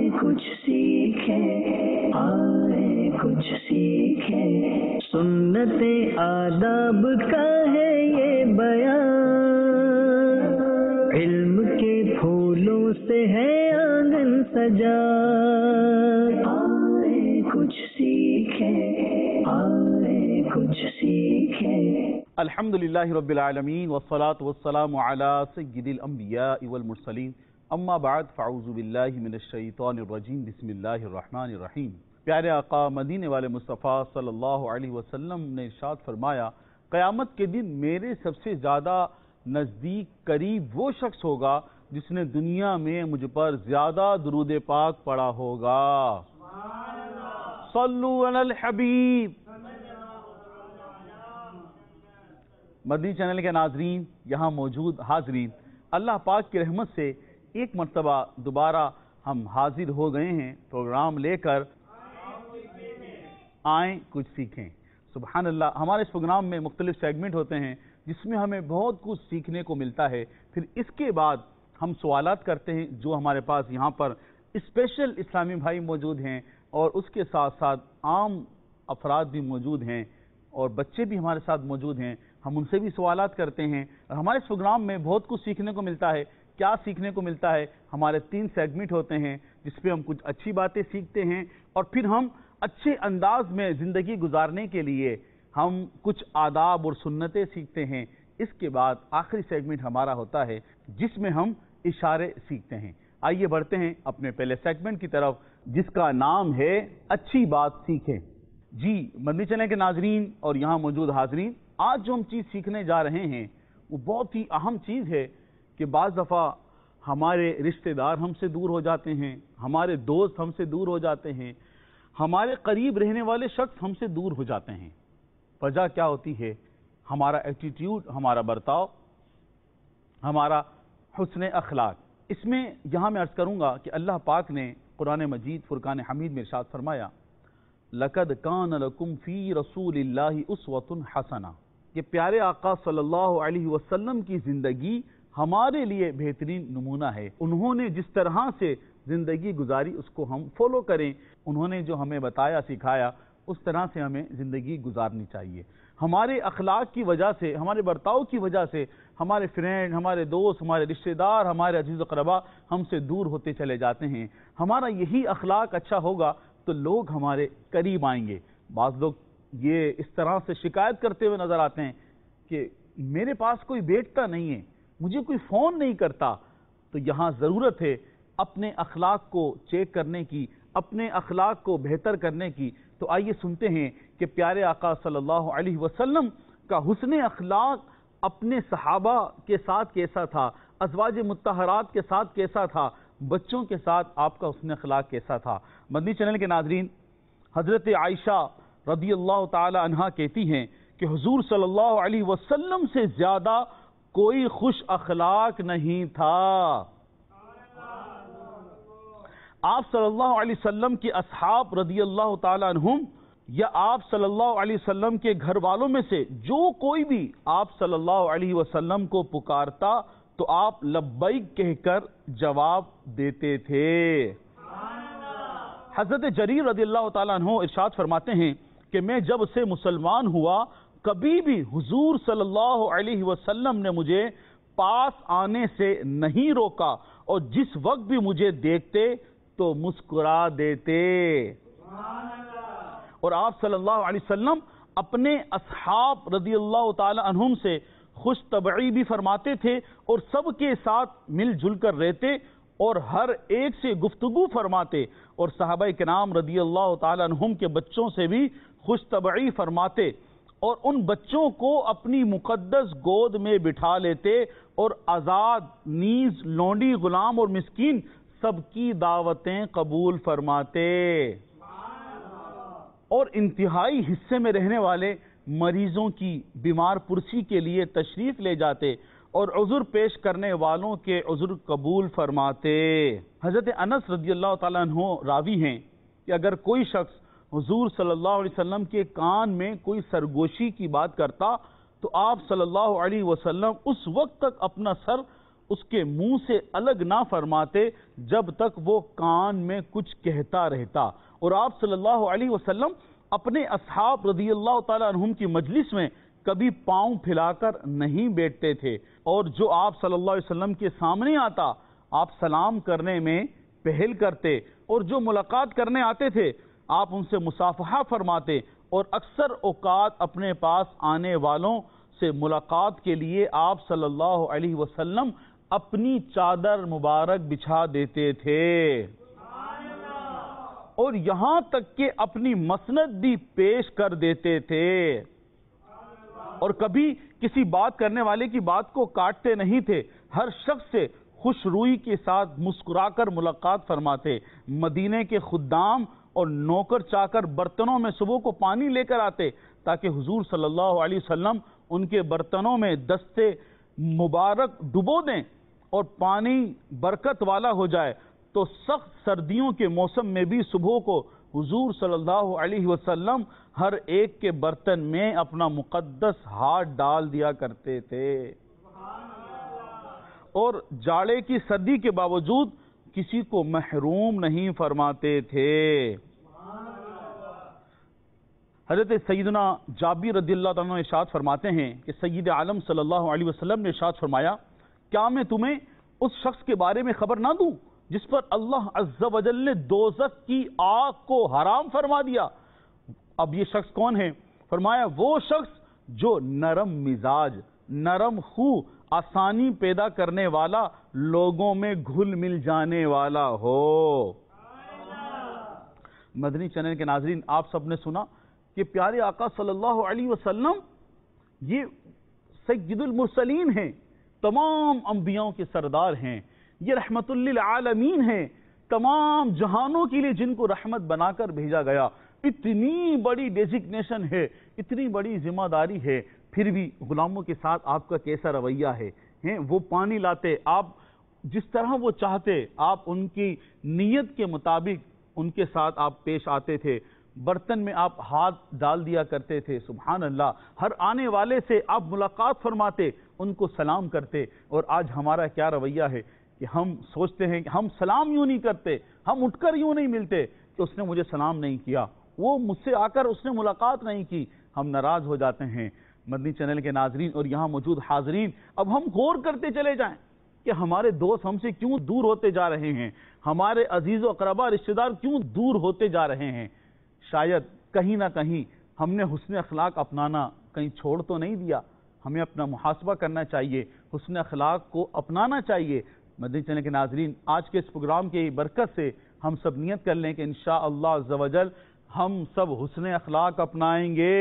कुछ सीखें, आए कुछ सीखें। सुन्नते आदाब का है ये बयान, इल्म के फूलों से है आंगन सजा। आए कुछ सीखें, आए कुछ सीखें। अल्हम्दुलिल्लाहि रब्बिल आलमीन वस्सलातु वस्सलामु अला सय्यिदिल अंबियाइ वल मुरसलीन अम्मा बाद फ़अऊज़ु बिल्लाहि मिनश शैतानिर रजीम बिस्मिल्लाहिर रहमानिर रहीम। प्यारे आका मदीने वाले मुस्तफ़ा सल्लल्लाहु अलैहि वसल्लम ने इरशाद फरमाया, क़यामत के दिन मेरे सबसे ज़्यादा नज़दीक करीब वो शख्स होगा जिसने दुनिया में मुझ पर ज़्यादा दुरूद पाक पढ़ा होगा। सल्लु अलल हबीब। मदनी चैनल के नाजरीन, यहाँ मौजूद हाजरीन, अल्लाह पाक की रहमत से एक मर्तबा दोबारा हम हाजिर हो गए हैं प्रोग्राम लेकर, आएँ कुछ सीखें। सुबहान अल्लाह। हमारे इस प्रोग्राम में मुख्तलिफ सेगमेंट होते हैं जिसमें हमें बहुत कुछ सीखने को मिलता है। फिर इसके बाद हम सवालात करते हैं जो हमारे पास यहाँ पर स्पेशल इस्लामी भाई मौजूद हैं और उसके साथ साथ आम अफराद भी मौजूद हैं और बच्चे भी हमारे साथ मौजूद हैं। हम उनसे भी सवालात करते हैं और हमारे इस प्रोग्राम में बहुत कुछ सीखने को मिलता है। क्या सीखने को मिलता है? हमारे 3 सेगमेंट होते हैं जिसपे हम कुछ अच्छी बातें सीखते हैं और फिर हम अच्छे अंदाज में ज़िंदगी गुजारने के लिए हम कुछ आदाब और सुन्नतें सीखते हैं। इसके बाद आखिरी सेगमेंट हमारा होता है जिसमें हम इशारे सीखते हैं। आइए बढ़ते हैं अपने पहले सेगमेंट की तरफ जिसका नाम है अच्छी बात सीखें। जी मदनी चैनल के नाजरीन और यहाँ मौजूद हाजरीन, आज जो हम चीज़ सीखने जा रहे हैं वो बहुत ही अहम चीज़ है कि बाज़ दफ़ा हमारे रिश्तेदार हमसे दूर हो जाते हैं, हमारे दोस्त हमसे दूर हो जाते हैं, हमारे करीब रहने वाले शख्स हमसे दूर हो जाते हैं। वजह क्या होती है? हमारा एटीट्यूड, हमारा बर्ताव, हमारा हुस्न अखलाक। इसमें यहाँ मैं अर्ज़ करूँगा कि अल्लाह पाक ने कुरान मजीद फुरकान हमीद में इरशाद फरमाया, लक़द कान लकुम फ़ी रसूलिल्लाहि उस्वतुन हसना। ये प्यारे आका सल्लल्लाहु अलैहि वसल्लम की ज़िंदगी हमारे लिए बेहतरीन नमूना है। उन्होंने जिस तरह से ज़िंदगी गुजारी उसको हम फॉलो करें। उन्होंने जो हमें बताया सिखाया उस तरह से हमें ज़िंदगी गुजारनी चाहिए। हमारे अखलाक की वजह से, हमारे बर्ताव की वजह से हमारे फ्रेंड, हमारे दोस्त, हमारे रिश्तेदार, हमारे अजीज़ क़रबा हमसे दूर होते चले जाते हैं। हमारा यही अखलाक अच्छा होगा तो लोग हमारे करीब आएंगे। बाज़ लोग ये इस तरह से शिकायत करते हुए नज़र आते हैं कि मेरे पास कोई बैठता नहीं है, मुझे कोई फ़ोन नहीं करता। तो यहाँ ज़रूरत है अपने अखलाक को चेक करने की, अपने अखलाक को बेहतर करने की। तो आइए सुनते हैं कि प्यारे आका सल्लल्लाहु अलैहि वसल्लम का हुस्न अखलाक अपने सहाबा के साथ कैसा था, अज़वाज मुत्तहरात के साथ कैसा था, बच्चों के साथ आपका हुस्न अखलाक कैसा था। मदनी चैनल के नाज़रीन, हज़रत आयशा रज़ियल्लाहु ताला अन्हा कहती हैं कि हुज़ूर सल्लल्लाहु अलैहि वसल्लम से ज़्यादा कोई खुश अखलाक नहीं था। आप सल्लल्लाहु अलैहि वसल्लम के असहाब रज़ियल्लाहु ताला अन्हुम या आप सल्लल्लाहु अलैहि वसल्लम के घर वालों में से जो कोई भी आप सल्लल्लाहु अलैहि वसल्लम को पुकारता तो आप लब्बैक कहकर जवाब देते थे। हज़रत जरीर रज़ियल्लाहु ताला अन्हु इरशाद फरमाते हैं कि मैं जब से मुसलमान हुआ कभी भी हुजूर सल्लल्लाहु अलैहि वसल्लम ने मुझे पास आने से नहीं रोका और जिस वक्त भी मुझे देखते तो मुस्कुरा देते। और आप सल्लल्लाहु अलैहि वसल्लम अपने असहाब रज़ियल्लाहु ताला अन्हुम से खुश तबई भी फरमाते थे और सबके साथ मिलजुल कर रहते और हर एक से गुफ्तगू फरमाते और सहाबाए किराम रज़ियल्लाहु ताला अन्हुम के बच्चों से भी खुश तबई फरमाते और उन बच्चों को अपनी मुकद्दस गोद में बिठा लेते और आज़ाद, नीज, लौंडी, गुलाम और मिस्कीन सबकी दावतें कबूल फरमाते और इंतहाई हिस्से में रहने वाले मरीजों की बीमार पुरसी के लिए तशरीफ ले जाते और उज़ुर पेश करने वालों के उज़ुर कबूल फरमाते। हज़रत अनस रज़ियल्लाहु ताला अन्हु रावी हैं कि अगर कोई शख्स हुजूर सल्लल्लाहु अलैहि वसल्लम के कान में कोई सरगोशी की बात करता तो आप सल्लल्लाहु अलैहि वसल्लम उस वक्त तक अपना सर اس کے منہ سے الگ نہ فرماتے جب تک وہ کان میں کچھ کہتا رہتا۔ اور آپ صلی اللہ علیہ وسلم اپنے اصحاب رضی اللہ تعالیٰ عنہم کی مجلس میں کبھی پاؤں پھیلا کر نہیں بیٹھتے تھے، اور جو آپ صلی اللہ علیہ وسلم کے سامنے آتا آپ سلام کرنے میں پہل کرتے، اور جو ملاقات کرنے آتے تھے آپ ان سے مصافحہ فرماتے، اور اکثر اوقات اپنے پاس آنے والوں سے ملاقات کے لیے آپ صلی اللہ علیہ وسلم اپنی چادر مبارک بچھا دیتے تھے، اور یہاں تک کہ اپنی مسند بھی پیش کر دیتے تھے، اور کبھی کسی بات کرنے والے کی بات کو کاٹتے نہیں تھے، ہر شخص سے خوش روئی کے ساتھ مسکرا کر ملاقات فرماتے۔ مدینے کے خدام اور نوکر چاکر برتنوں میں صبح کو پانی لے کر آتے تاکہ حضور صلی اللہ علیہ وسلم ان کے برتنوں میں دستے مبارک ڈبو دیں اور پانی برکت والا ہو جائے، تو سخت سردیوں کے موسم میں بھی صبح کو حضور صلی اللہ علیہ وسلم ہر ایک کے برتن میں اپنا مقدس ہاتھ ڈال دیا کرتے تھے، اور جاڑے کی سردی کے باوجود کسی کو محروم نہیں فرماتے تھے۔ حضرت سیدنا جابر رضی اللہ تعالیٰ عنہ ارشاد فرماتے ہیں کہ سید عالم صلی اللہ علیہ وسلم نے ارشاد فرمایا، کیا میں تمہیں اس شخص کے بارے میں خبر نہ دوں جس پر اللہ عز و جل نے دوزخ کی آگ کو حرام فرما دیا؟ اب یہ شخص کون ہے؟ فرمایا وہ شخص جو نرم مزاج، نرم خو، آسانی پیدا کرنے والا، لوگوں میں گھل مل جانے والا ہو۔ مدنی چینل کے ناظرین، آپ سب نے سنا کہ پیارے آقا صلی اللہ علیہ وسلم یہ سید المرسلین ہیں، تمام انبیاءوں کے سردار ہیں، یہ رحمت للعالمین ہیں، تمام جہانوں کے لیے جن کو رحمت بنا کر بھیجا گیا۔ اتنی بڑی ڈیزگنیشن ہے، اتنی بڑی ذمہ داری ہے، پھر بھی غلاموں کے ساتھ آپ کا کیسا رویہ ہے؟ وہ پانی لاتے، آپ جس طرح وہ چاہتے آپ ان کی نیت کے مطابق ان کے ساتھ آپ پیش آتے تھے، برتن میں آپ ہاتھ ڈال دیا کرتے تھے، سبحان اللہ، ہر آنے والے سے آپ ملاقات فرماتے، ان کو سلام کرتے۔ اور آج ہمارا کیا رویہ ہے کہ ہم سوچتے ہیں کہ ہم سلام یوں نہیں کرتے، ہم اٹھ کر یوں نہیں ملتے کہ اس نے مجھے سلام نہیں کیا، وہ مجھ سے آ کر اس نے ملاقات نہیں کی، ہم ناراض ہو جاتے ہیں۔ مدنی چینل کے ناظرین اور یہاں موجود حاضرین، اب ہم غور کرتے چلے جائیں کہ ہمارے دوست ہم سے کیوں دور ہوتے جا رہے ہیں، ہمارے عزیز و اقربا رشتہ دار کیوں دور ہوتے جا رہے ہیں۔ شاید کہیں نہ کہیں ہم نے حسن اخلاق اپنانا کہیں چھوڑ تو نہیں دیا، ہمیں اپنا محاسبہ کرنا چاہیے، حسن اخلاق کو اپنانا چاہیے۔ مدنی چینل کے ناظرین، آج کے اس پروگرام کی برکت سے ہم سب نیت کر لیں کہ انشاءاللہ عز و جل ہم سب حسن اخلاق اپنائیں گے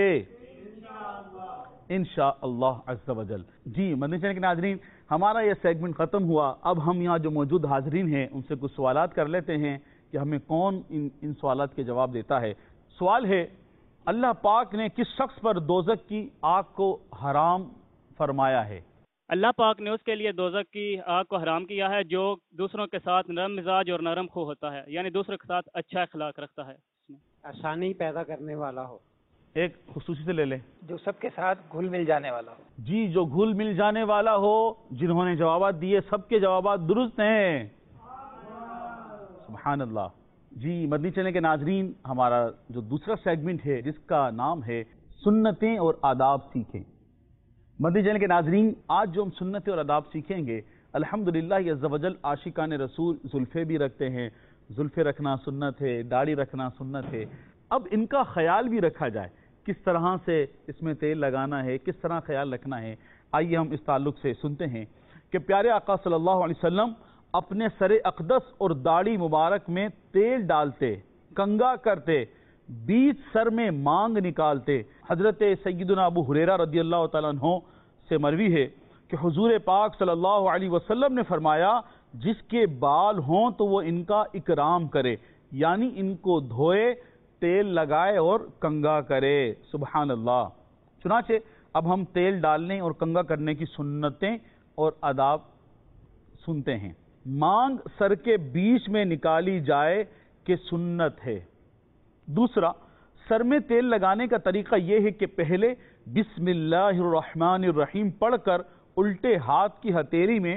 انشاءاللہ عز و جل۔ جی مدنی چینل کے ناظرین، ہمارا یہ سیگمنٹ ختم ہوا، اب ہم یہاں جو موجود حاضرین ہیں ان سے کچھ سوالات کر لیتے ہیں کہ ہمیں کون ان سوالات کے جواب دیتا ہے۔ سوال ہے، اللہ پاک نے کس شخص پر دوزخ کی آگ کو حرام فرمایا ہے؟ اللہ پاک نے اس کے لیے دوزخ کی آگ کو حرام کیا ہے جو دوسروں کے ساتھ نرم مزاج اور نرم خو ہوتا ہے، یعنی دوسروں کے ساتھ اچھا اخلاق رکھتا ہے، آسانی پیدا کرنے والا ہو، ایک خصوصی سے لے لیں، جو سب کے ساتھ گھل مل جانے والا ہو۔ جی جو گھل مل جانے والا ہو، جنہوں نے جوابات دیے سب کے جوابات درست ہیں، سبحان اللہ۔ جی مدنی چینل کے ناظرین، ہمارا جو دوسرا سیگمنٹ ہے جس کا نام ہے سنتیں اور آداب سیکھیں۔ مدنی چینل کے ناظرین، آج جو ہم سنتیں اور آداب سیکھیں گے، الحمدللہ عز و جل عاشقان رسول زلفے بھی رکھتے ہیں، زلفے رکھنا سنت ہے، داڑھی رکھنا سنت ہے، اب ان کا خیال بھی رکھا جائے، کس طرح سے اس میں تیل لگانا ہے، کس طرح خیال رکھنا ہے۔ آئیے ہم اس تعلق سے سنتے ہیں کہ پیارے آقا صلی اللہ علیہ وسلم اپنے سر اقدس اور داڑھی مبارک میں تیل ڈالتے، کنگا کرتے، بیچ سر میں مانگ نکالتے۔ حضرت سیدنا ابو ہریرہ رضی اللہ تعالیٰ عنہ سے مروی ہے کہ حضور پاک صلی اللہ علیہ وسلم نے فرمایا، جس کے بال ہوں تو وہ ان کا اکرام کرے، یعنی ان کو دھوئے، تیل لگائے اور کنگا کرے، سبحان اللہ۔ چنانچہ اب ہم تیل ڈالنے اور کنگا کرنے کی سنتیں اور آداب سنتے ہیں۔ مانگ سر کے بیچ میں نکالی جائے کہ سنت ہے۔ دوسرا، سر میں تیل لگانے کا طریقہ یہ ہے کہ پہلے بسم اللہ الرحمن الرحیم پڑھ کر الٹے ہاتھ کی ہتھیلی میں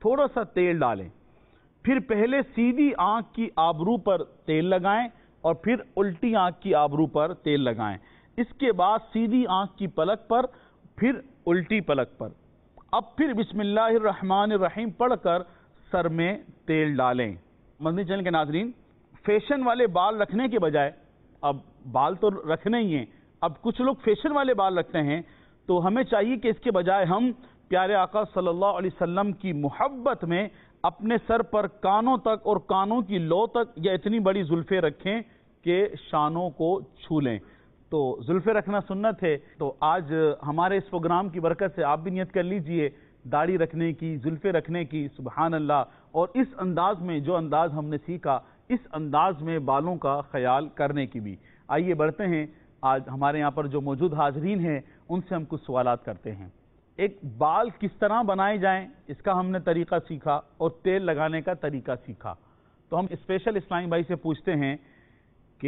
تھوڑا سا تیل ڈالیں، پھر پہلے سیدھی آنکھ کی آبرو پر تیل لگائیں اور پھر الٹی آنکھ کی آبرو پر تیل لگائیں، اس کے بعد سیدھی آنکھ کی پلک پر، پھر الٹی پلک پر، اب پھر بسم اللہ الرحمن الرحیم پڑھ کر سر میں تیل ڈالیں۔ مدنی چینل کے ناظرین، فیشن والے بال رکھنے کے بجائے، اب بال تو رکھنے ہی ہیں، اب کچھ لوگ فیشن والے بال رکھتے ہیں، تو ہمیں چاہیے کہ اس کے بجائے ہم پیارے آقا صلی اللہ علیہ وسلم کی محبت میں اپنے سر پر کانوں تک اور کانوں کی لو تک یا اتنی بڑی زلفیں رکھیں کہ شانوں کو چھو لیں۔ تو زلفیں رکھنا سنت ہے، تو آج ہمارے اس پروگرام کی برکت سے آپ بھی نیت کر لیجئے داڑھی رکھنے کی، زلفیں رکھنے کی، سبحان اللہ، اور اس انداز میں جو انداز ہم نے سیکھا اس انداز میں بالوں کا خیال کرنے کی بھی۔ آئیے بڑھتے ہیں، آج ہمارے یہاں پر جو موجود حاضرین ہیں ان سے ہم کچھ سوالات کرتے ہیں۔ ایک بال کس طرح بنائے جائیں اس کا ہم نے طریقہ سیکھا اور تیل لگانے کا طریقہ سیکھا، تو ہم اسپیشل اسلامی بھائی سے پوچھتے ہیں کہ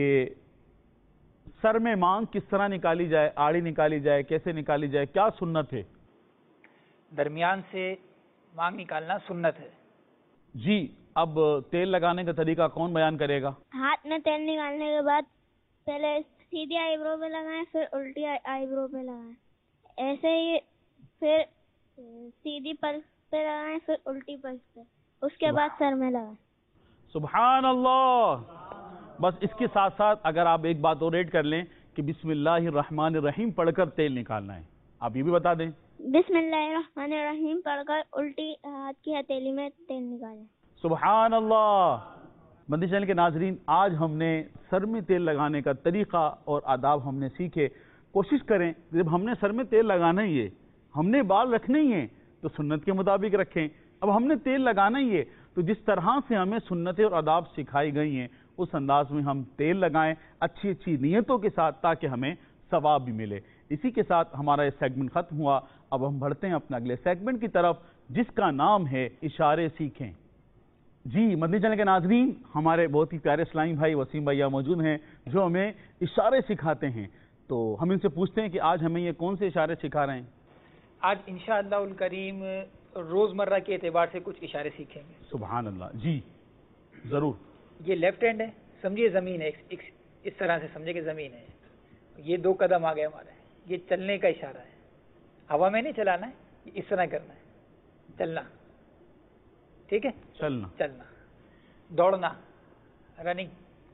سر میں مانگ کس طرح نکالی جائے، آڑی نکالی جائے، کیسے نکالی جائے، کیا سنت ہے؟ درمیان سے مانگ نکالنا سنت ہے۔ جی، اب تیل لگانے کا طریقہ کون بیان کرے گا؟ ہاتھ میں تیل نکالنے کے بعد پہلے سیدھی آئی برو پہ لگائیں، پھر الٹی آئی برو پہ لگائیں، ایسے ہی پھر سیدھی پلک پہ لگائیں، پھر الٹی پلک پہ، اس کے بعد سر میں لگائیں۔ سبحان اللہ۔ بس اس کے ساتھ ساتھ اگر آپ ایک بات اور ایڈ کر لیں کہ بسم اللہ الرحمن الرحیم پڑھ کر تیل نکالنا ہے، آپ یہ بھی بتا دیں۔ بسم اللہ الرحمن الرحیم پڑھ کر الٹی ہاتھ کی ہتھیلی میں تیل نکالیں۔ سبحان اللہ۔ مدنی چینل کے ناظرین، آج ہم نے سر میں تیل لگانے کا طریقہ اور آداب ہم نے سیکھے۔ کوشش کریں جب ہم نے سر میں تیل لگانا ہی ہے، ہم نے بال رکھنے ہی ہیں تو سنت کے مطابق رکھیں۔ اب ہم نے تیل لگانا ہی ہے تو جس طرح سے ہمیں سنتیں اور آداب سکھائی گئی ہیں اس انداز میں ہم تیل لگائیں اچھی اچھی نیتوں کے ساتھ، تاکہ ہمیں ثواب بھی ملے۔ اسی کے ساتھ ہمارا یہ سیگمنٹ ختم ہوا۔ اب ہم بڑھتے ہیں اپنے اگلے سیگمنٹ کی طرف جس کا نام ہے اشارے سیکھیں۔ جی مدنی چینل کے ناظرین، ہمارے بہت ہی پیارے اسلامی بھائی وسیم بھیا موجود ہیں جو ہمیں اشارے سکھاتے ہیں، تو ہم ان سے پوچھتے ہیں کہ آج ہمیں یہ کون سے اشارے سکھا رہے ہیں؟ آج انشاءاللہ الکریم روزمرہ کے اعتبار سے کچھ اشارے سیکھیں گے۔ سبحان اللہ، جی ضرور۔ یہ لیفٹ ہینڈ ہے، سمجھیے زمین ہے، اس طرح سے سمجھے کہ زمین ہے، یہ 2 قدم آگے ہمارے، یہ چلنے کا اشارہ ہے، ہوا میں نہیں چلانا ہے، اس طرح کرنا ہے، چلنا، ٹھیک ہے، چلنا، چلنا، دوڑنا، رننگ،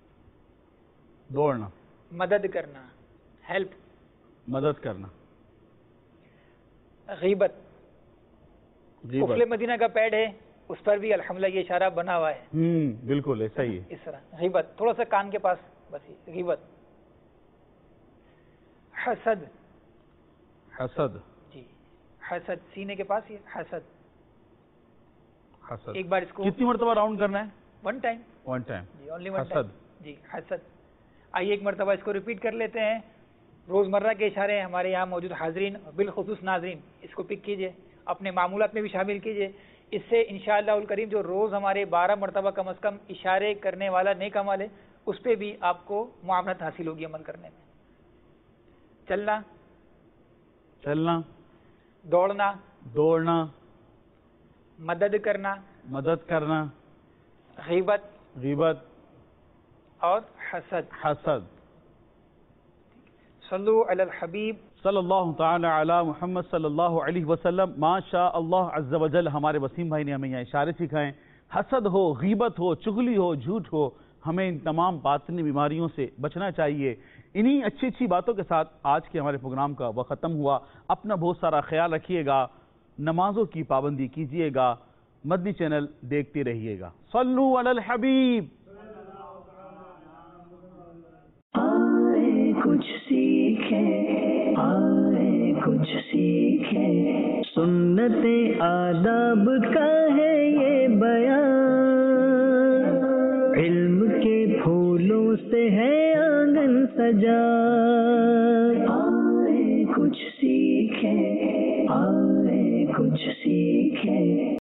دوڑنا، مدد کرنا، ہیلپ، مدد کرنا، غیبت، غیبت، کفل مدینہ کا پیڈ ہے اس پر بھی الحمدللہ یہ اشارہ بنا ہوا ہے، بالکل ایسا ہی ہے، اس طرح غیبت، تھوڑا سا کان کے پاس، بس یہ غیبت، حسد، حسد، جی حسد، سینے کے پاس یہ حسد، حسد، ایک بار اس کو کتنی مرتبہ راؤنڈ کرنا ہے؟ 1 ٹائم، ون ٹائم، جی اونلی 1 حسد، ٹائم، جی حسد۔ آئیے ایک مرتبہ اس کو ریپیٹ کر لیتے ہیں۔ روزمرہ کے اشارے ہمارے یہاں موجود حاضرین بالخصوص ناظرین اس کو پک کیجئے، اپنے معمولات میں بھی شامل کیجئے، اس سے انشاءاللہ الکریم جو روز ہمارے 12 مرتبہ کم از کم اشارے کرنے والا نیک عمل ہے اس پہ بھی آپ کو معاونت حاصل ہوگی عمل کرنے میں۔ چلنا، چلنا، دوڑنا، دوڑنا، مدد کرنا، مدد کرنا، غیبت غیبت اور حسد۔ حسد۔ صلو علی الحبیب صلی اللہ تعالی علی محمد صلی اللہ علیہ وسلم۔ ماشاء اللہ عز و جل، ہمارے وسیم بھائی نے ہمیں یہاں اشارے سکھائیں۔ حسد ہو، غیبت ہو، چغلی ہو، جھوٹ ہو، ہمیں ان تمام باطنی بیماریوں سے بچنا چاہیے۔ انہی اچھی اچھی باتوں کے ساتھ آج کے ہمارے پروگرام کا وقت ختم ہوا۔ اپنا بہت سارا خیال رکھیے گا، نمازوں کی پابندی کیجیے گا، مدنی چینل دیکھتے رہیے گا۔ صلو علی الحبیب۔ کچھ سیکھیں، آئے کچھ سیکھیں، سنت آداب کا ہے یہ بیان، علم کے پھولوں سے ہے آنگن سجا، آئے کچھ سیکھیں، آئے کچھ سیکھیں۔